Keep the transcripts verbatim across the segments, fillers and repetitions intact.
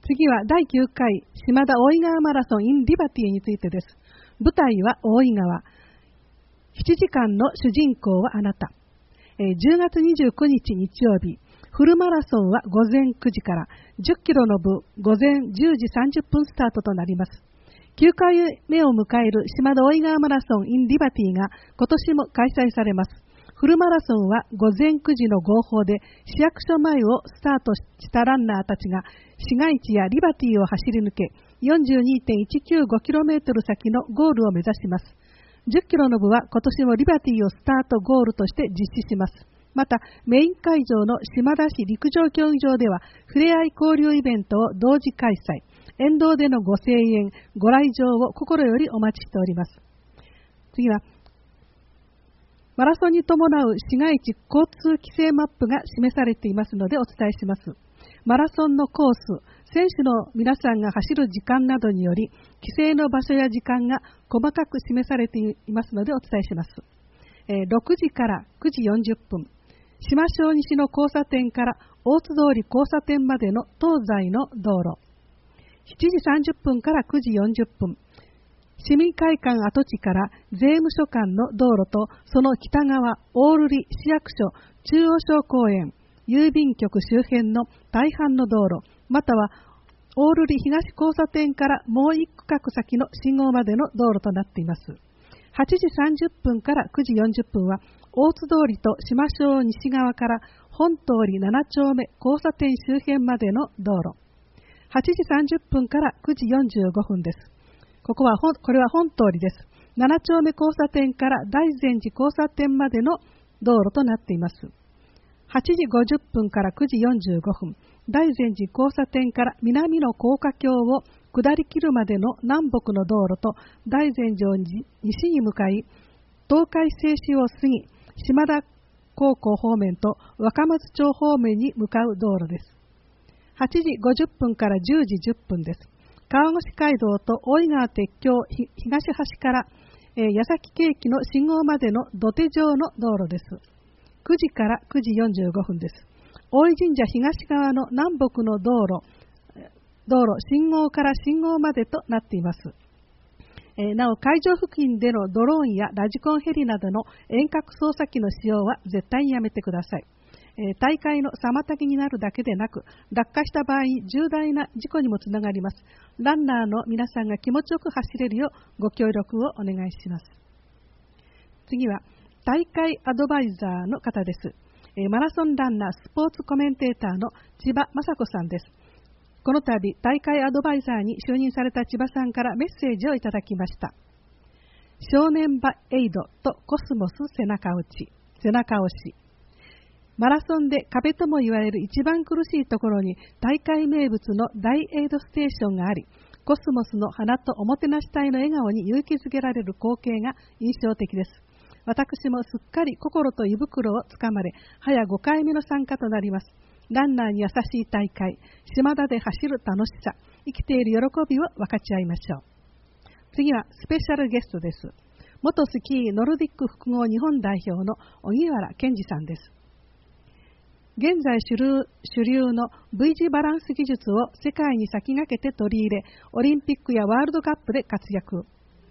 次はだいきゅうかい島田大井川マラソン in リバティについてです。舞台は大井川。ななじかんの主人公はあなた。えー、じゅうがつにじゅうくにち日曜日、フルマラソンはごぜんくじからじゅっキロの部ごぜんじゅうじさんじゅっぷんスタートとなります。きゅうかいめを迎える島田大井川マラソン in リバティが今年も開催されます。フルマラソンはごぜんくじの号砲で市役所前をスタートしたランナーたちが市街地やリバティを走り抜け よんじゅうにてんいちきゅうごキロメートル 先のゴールを目指します。じゅっキロの部は今年もリバティをスタートゴールとして実施します。またメイン会場の島田市陸上競技場ではふれあい交流イベントを同時開催。沿道でのご声援、ご来場を心よりお待ちしております。次はマラソンに伴う市街地交通規制マップが示されていますのでお伝えします。マラソンのコース、選手の皆さんが走る時間などにより、規制の場所や時間が細かく示されていますのでお伝えします。えー、ろくじからくじよんじゅっぷん、島小西の交差点から大津通り交差点までの東西の道路、しちじさんじゅっぷんからくじよんじゅっぷん、市民会館跡地から税務署間の道路とその北側、大瑠璃市役所、中央省公園、郵便局周辺の大半の道路、または大瑠璃東交差点からもう一区画先の信号までの道路となっています。はちじさんじゅっぷんからくじよんじゅっぷんは大津通りと島小西側から本通りななちょうめ交差点周辺までの道路。はちじさんじゅっぷんからくじよんじゅうごふんです。ここはこれは本通りです。ななちょうめ交差点から大善寺交差点までの道路となっています。はちじごじゅっぷんからくじよんじゅうごふん、大善寺交差点から南の高架橋を下り切るまでの南北の道路と大善寺を西に向かい、東海製紙を過ぎ、島田高校方面と若松町方面に向かう道路です。はちじごじゅっぷんからじゅうじじゅっぷんです。川越街道と大井川鉄橋東端から、えー、矢崎京駅の信号までの土手上の道路です。くじからくじよんじゅうごふんです。大井神社東側の南北の道路、道路、信号から信号までとなっています。えー、なお、会場付近でのドローンやラジコンヘリなどの遠隔操作機の使用は絶対にやめてください。大会の妨げになるだけでなく、落下した場合に重大な事故にもつながります。ランナーの皆さんが気持ちよく走れるようご協力をお願いします。次は大会アドバイザーの方です。マラソンランナースポーツコメンテーターの千葉雅子さんです。この度大会アドバイザーに就任された千葉さんからメッセージをいただきました。正念場エイドとコスモス背中打ち、背中押し。マラソンで壁とも言われる一番苦しいところに大会名物の大エイドステーションがあり、コスモスの花とおもてなし隊の笑顔に勇気づけられる光景が印象的です。私もすっかり心と胃袋をつかまれ、早ごかいめの参加となります。ランナーに優しい大会、島田で走る楽しさ、生きている喜びを分かち合いましょう。次はスペシャルゲストです。元スキーノルディック複合日本代表の荻原健二さんです。現在主流、主流の V 字バランス技術を世界に先駆けて取り入れ、オリンピックやワールドカップで活躍。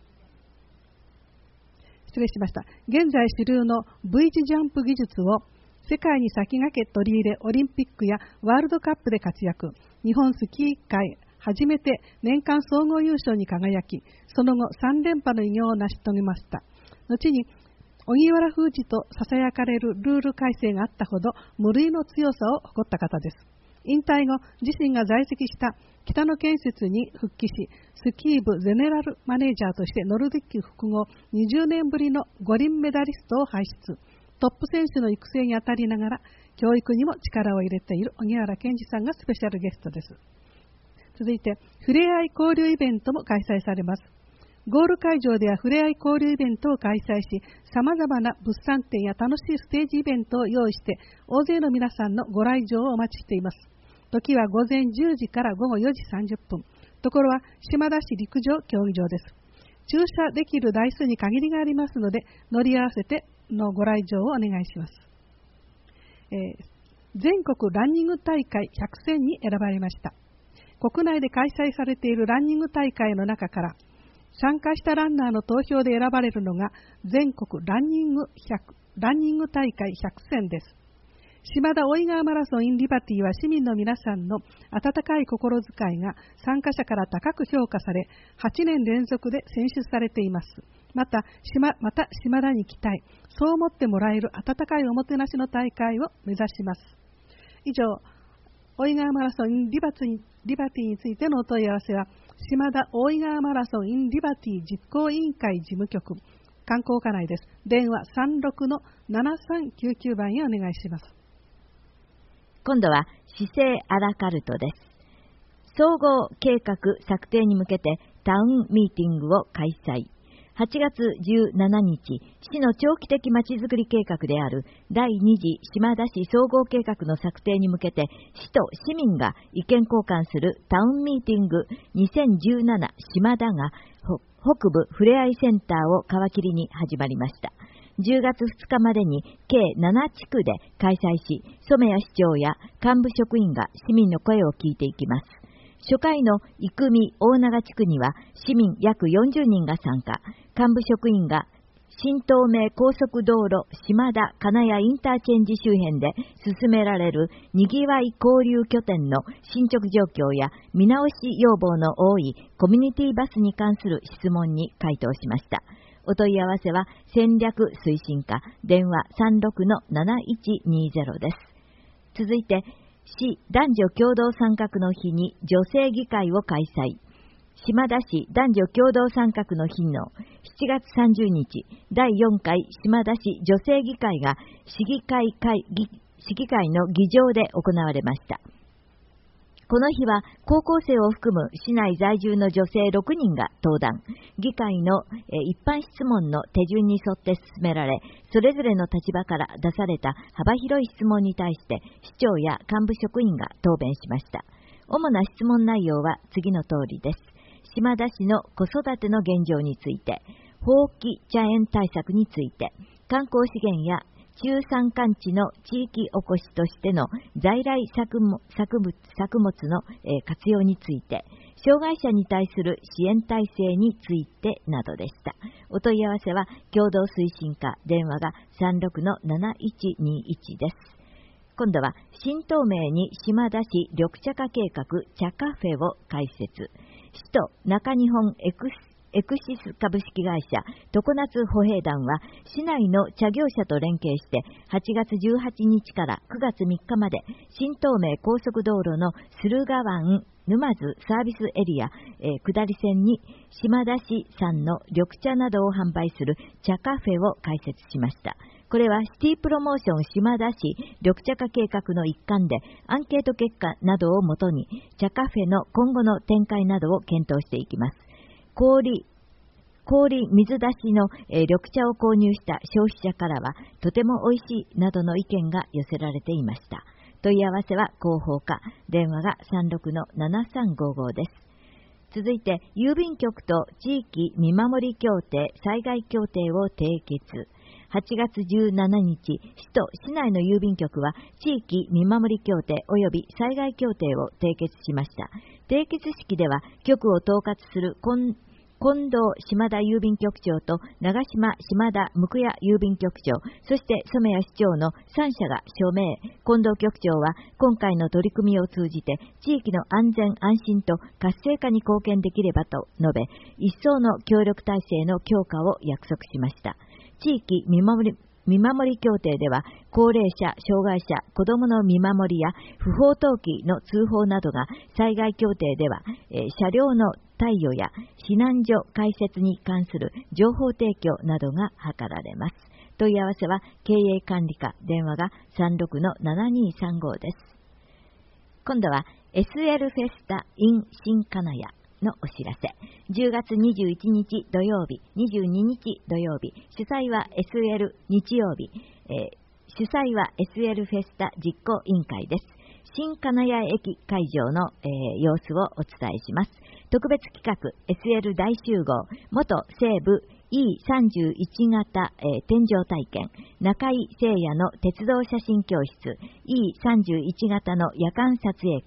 失礼しました。現在主流の V 字ジャンプ技術を世界に先駆け取り入れ、オリンピックやワールドカップで活躍。日本スキー界初めて年間総合優勝に輝き、その後さんれんぱの偉業を成し遂げました。後に荻原封じと囁かれるルール改正があったほど無類の強さを誇った方です。引退後、自身が在籍した北野建設に復帰し、スキー部ゼネラルマネージャーとしてノルディック複合にじゅうねんぶりの五輪メダリストを輩出。トップ選手の育成に当たりながら、教育にも力を入れている荻原健二さんがスペシャルゲストです。続いて、ふれあい交流イベントも開催されます。ゴール会場ではふれあい交流イベントを開催し、様々な物産展や楽しいステージイベントを用意して、大勢の皆さんのご来場をお待ちしています。時は午前じゅうじから午後よじさんじゅっぷん。ところは島田市陸上競技場です。駐車できる台数に限りがありますので、乗り合わせてのご来場をお願いします。えー、全国ランニング大会百選に選ばれました。 国内で開催されているランニング大会の中から参加したランナーの投票で選ばれるのが全国ランニングひゃくランニング大会ひゃく選です。島田大井川マラソン in リバティは市民の皆さんの温かい心遣いが参加者から高く評価され、はちねん連続で選出されています。また、島、また島田に来たい、そう思ってもらえる温かいおもてなしの大会を目指します。以上、大井川マラソン in リバティ、リバティについてのお問い合わせは、島田大井川マラソン in リバティ実行委員会事務局、観光課内です。電話 さんろくのななさんきゅうきゅう 番へお願いします。 今度は市政アラカルトです。総合計画策定に向けてタウンミーティングを開催。はちがつじゅうしちにち、市の長期的まちづくり計画であるだいに次島田市総合計画の策定に向けて、市と市民が意見交換するタウンミーティングにせんじゅうなな島田が北部ふれあいセンターを皮切りに始まりました。じゅうがつふつかまでに計ななちくで開催し、染谷市長や幹部職員が市民の声を聞いていきます。初回の生見大長地区には市民約よんじゅうにんが参加、幹部職員が新東名高速道路島田金谷インターチェンジ周辺で進められるにぎわい交流拠点の進捗状況や見直し要望の多いコミュニティバスに関する質問に回答しました。お問い合わせは戦略推進課、電話 さんろくのなないちにゼロ です。続いて、市男女共同参画の日に女性議会を開催。島田市男女共同参画の日のしちがつさんじゅうにち、だいよんかい島田市女性議会が市議会会議、市議会の議場で行われました。この日は高校生を含む市内在住の女性ろくにんが登壇。議会の一般質問の手順に沿って進められ、それぞれの立場から出された幅広い質問に対して市長や幹部職員が答弁しました。主な質問内容は次の通りです。島田市の子育ての現状について、放棄茶園対策について、観光資源や中山間地の地域おこしとしての在来作物、作物、作物の、えー、活用について、障害者に対する支援体制についてなどでした。お問い合わせは共同推進課、電話が さんろくのなないちにいち です。今度は新東名に島田市緑茶化計画茶カフェを開設。市と中日本エクスエクシス株式会社常夏歩兵団は市内の茶業者と連携してはちがつじゅうはちにちからくがつみっかまで新東名高速道路の駿河湾沼津サービスエリア、えー、下り線に島田市産の緑茶などを販売する茶カフェを開設しました。これはシティプロモーション島田市緑茶化計画の一環でアンケート結果などをもとに茶カフェの今後の展開などを検討していきます。氷、氷水出しの、えー、緑茶を購入した消費者からはとても美味しいなどの意見が寄せられていました。問い合わせは広報課、電話が さんろくのななさんごご です。続いて郵便局と地域見守り協定災害協定を締結。はちがつじゅうしちにち、市と市内の郵便局は地域見守り協定及び災害協定を締結しました。締結式では局を統括する近近藤島田郵便局長と長島島田向谷郵便局長、そして染谷市長のさんしゃが署名。近藤局長は今回の取り組みを通じて地域の安全安心と活性化に貢献できればと述べ、一層の協力体制の強化を約束しました。地域見守り見守り協定では、高齢者、障害者、子どもの見守りや不法投棄の通報などが、災害協定では、えー、車両の貸与や避難所開設に関する情報提供などが図られます。問い合わせは経営管理課、電話が さんろくのななにさんご です。今度は エスエル フェスタ in 新金谷のお知らせ。じゅうがつにじゅういちにち土曜日、にじゅうににち土曜日、主催は エスエル 日曜日、えー、主催は エスエル フェスタ実行委員会です。新金谷駅会場の、えー、様子をお伝えします。特別企画 エスエル 大集合元西部 イーさんじゅういち 型、えー、天井体験、中井聖也の鉄道写真教室 イーさんじゅういち 型の夜間撮影会、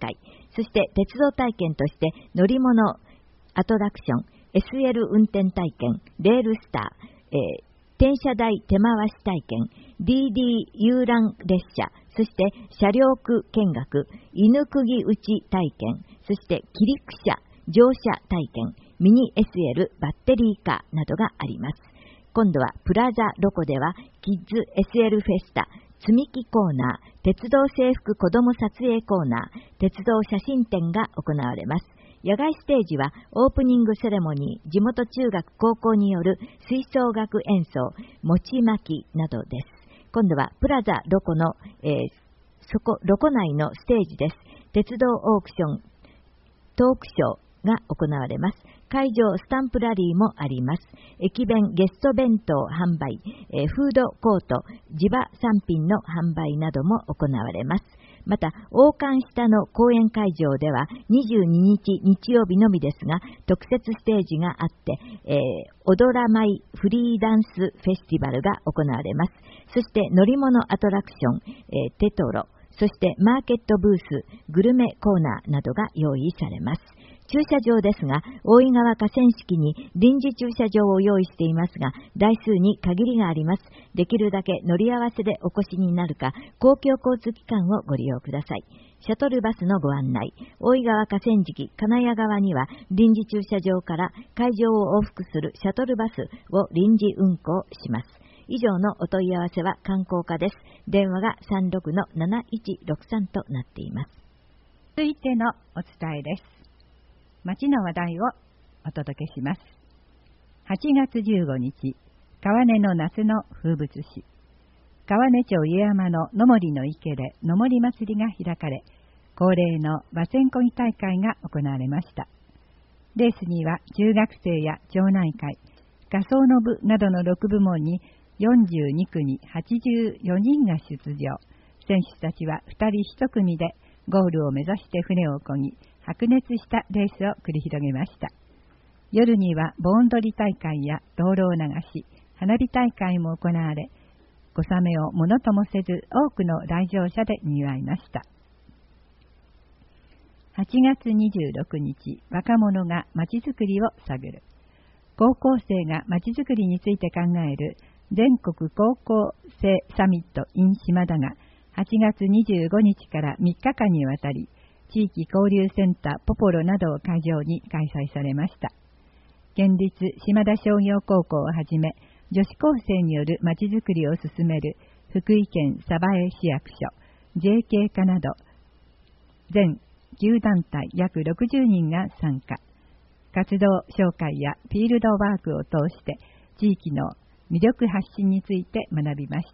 そして鉄道体験として乗り物アトラクション、エスエル 運転体験、レールスター、えー、転車台手回し体験、ディーディー 遊覧列車、そして車両区見学、犬釘打ち体験、そして切り口車、乗車体験、ミニ エスエル バッテリーカーなどがあります。今度はプラザロコではキッズ エスエル フェスタ、積み木コーナー、鉄道制服子ども撮影コーナー、鉄道写真展が行われます。野外ステージはオープニングセレモニー、地元中学高校による吹奏楽演奏、餅巻きなどです。今度はプラザロコの、えー、そこロコ内のステージです。鉄道オークション、トークショーが行われます。会場スタンプラリーもあります。駅弁、ゲスト弁当販売、えー、フードコート、地場産品の販売なども行われます。また、王冠下の公演会場ではにじゅうににち日曜日のみですが、特設ステージがあって、えー、踊らまいフリーダンスフェスティバルが行われます。そして乗り物アトラクション、えー、テトロ、そしてマーケットブース、グルメコーナーなどが用意されます。駐車場ですが、大井川河川敷に臨時駐車場を用意していますが、台数に限りがあります。できるだけ乗り合わせでお越しになるか、公共交通機関をご利用ください。シャトルバスのご案内。大井川河川敷、金谷川には臨時駐車場から会場を往復するシャトルバスを臨時運行します。以上のお問い合わせは観光課です。電話が さんろくのなないちろくさん となっています。 続いてのお伝えです。町の話題をお届けします。はちがつじゅうごにち、川根の夏の風物詩、川根町家山の野森の池で野森祭りが開かれ、恒例の馬船漕ぎ大会が行われました。レースには中学生や町内会、仮装の部などのろくぶもんによんじゅうにくにはちじゅうよにんが出場。選手たちはふたりいち組でゴールを目指して船を漕ぎ、白熱したレースを繰り広げました。夜には盆踊り大会や灯籠流し、花火大会も行われ、小雨をものともせず多くの来場者で賑わいました。はちがつにじゅうろくにち、若者がまちづくりを探る。高校生がまちづくりについて考える全国高校生サミット in 島田がはちがつにじゅうごにちからみっかかんにわたり、地域交流センターポポロなどを会場に開催されました。県立島田商業高校をはじめ、女子高生によるまちづくりを進める福井県鯖江市役所、ジェーケー 課など、全きゅうだんたい約ろくじゅうにんが参加。活動紹介やフィールドワークを通して、地域の魅力発信について学びました。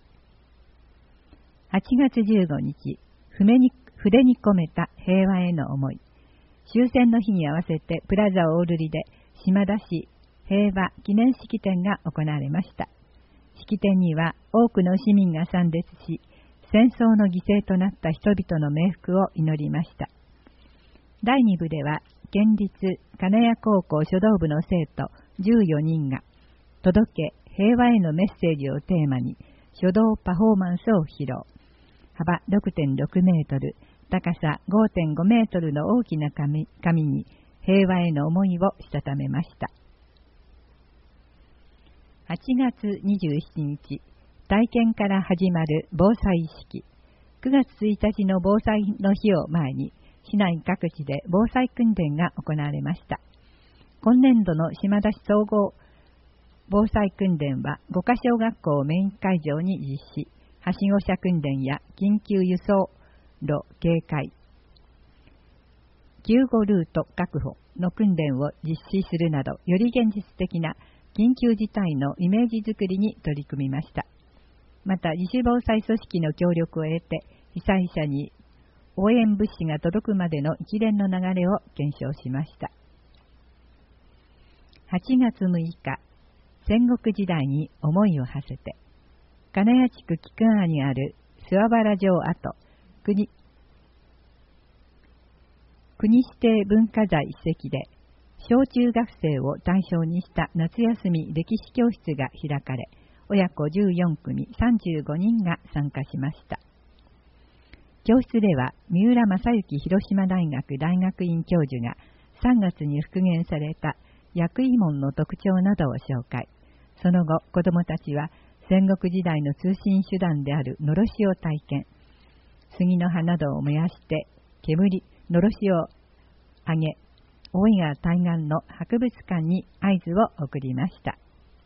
はちがつじゅうごにち、筆に筆に込めた平和への思い。終戦の日に合わせてプラザ大瑠璃で島田市平和記念式典が行われました。式典には多くの市民が参列し、戦争の犠牲となった人々の冥福を祈りました。だいに部では県立金谷高校書道部の生徒じゅうよにんが届け平和へのメッセージをテーマに書道パフォーマンスを披露。幅 ろくてんろくメートル、高さ ごてんごメートルの大きな紙、紙に平和への思いをしたためました。はちがつにじゅうしちにち、体験から始まる防災意識。くがつついたちの防災の日を前に、市内各地で防災訓練が行われました。今年度の島田市総合防災訓練はごかしょ学校をメイン会場に実施。はしご車訓練や緊急輸送路警戒、救護ルート確保の訓練を実施するなど、より現実的な緊急事態のイメージづくりに取り組みました。また、自主防災組織の協力を得て、被災者に応援物資が届くまでの一連の流れを検証しました。はちがつむいか、戦国時代に思いを馳せて、金谷地区菊川にある諏訪原城跡、国、国指定文化財史跡で、小中学生を対象にした夏休み歴史教室が開かれ、親子じゅうよんくみさんじゅうごにんが参加しました。 教室では三浦正幸広島大学大学院教授がさんがつに復元された薬医門の特徴などを紹介。その後、子どもたちは戦国時代の通信手段であるのろしを体験。杉の葉などを燃やして煙、のろしを上げ、大井川対岸の博物館に合図を送りました。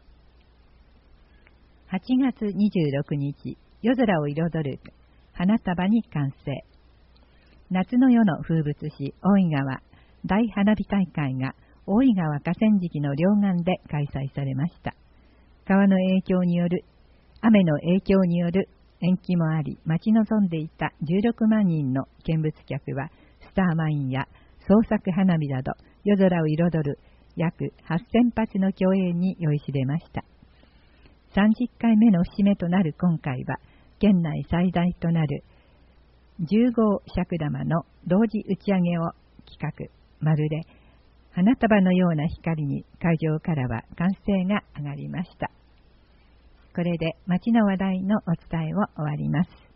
はちがつにじゅうろくにち、夜空を彩る花束に完成。夏の夜の風物詩、大井川大花火大会が大井川河川敷の両岸で開催されました。川の影響による、雨の影響による延期もあり、待ち望んでいたじゅうろくまんにんの見物客は、スターマインや創作花火など、夜空を彩る約はっせんぱつの競演に酔いしれました。さんじゅっかいめの節目となる今回は、県内最大となるじゅうごう尺玉の同時打ち上げを企画。まるで花束のような光に会場からは歓声が上がりました。これで町の話題のお伝えを終わります。